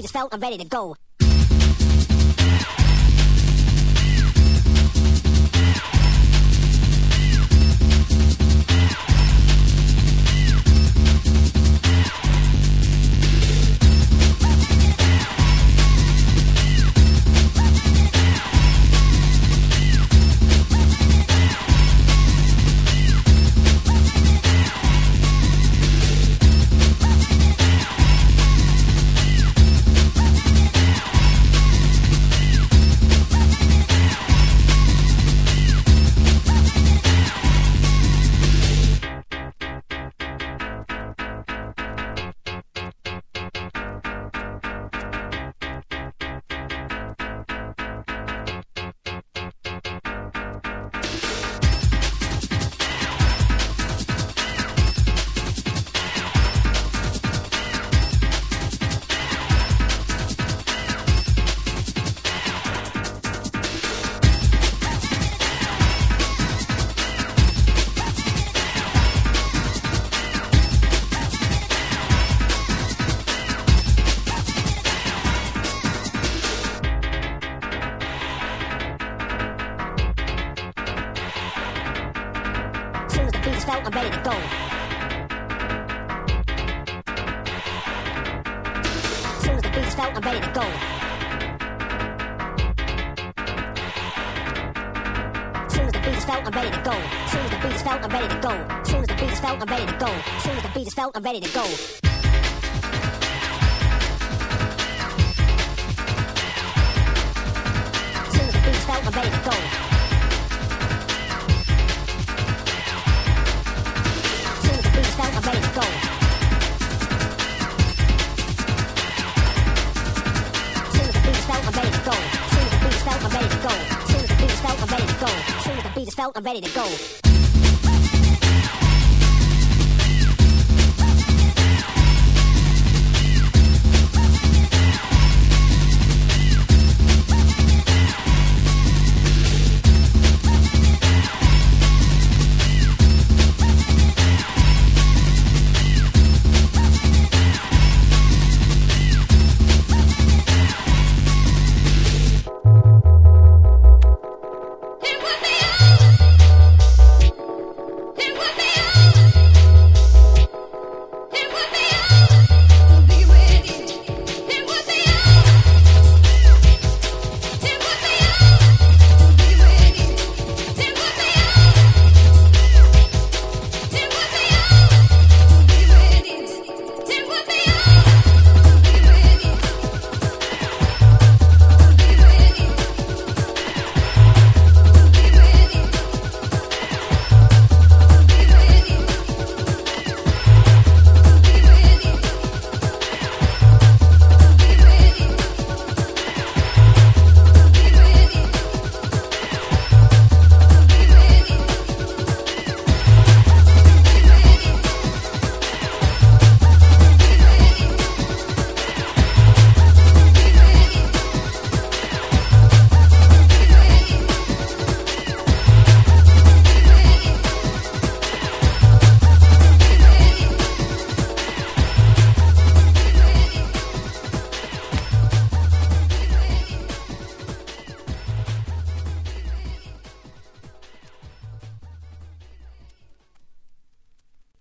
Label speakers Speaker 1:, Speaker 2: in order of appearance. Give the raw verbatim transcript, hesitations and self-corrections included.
Speaker 1: is felt, I'm ready to go. I'm ready to go. Soon as the beat is felt, I'm ready to go. Soon as the beat is felt, I'm ready to go. Soon as the beat is felt, I'm ready to go. Soon as the beat is felt, I'm ready to go. Soon as the beat is felt, I'm ready to go. Soon as the beat is felt, I'm ready to go. I'm ready to go. Soon as the beat is felt, I'm ready to go. Soon as the beat is felt, I'm ready to go. Soon as the beat is felt, I'm ready to go. Soon as the beat is felt, I'm ready to go.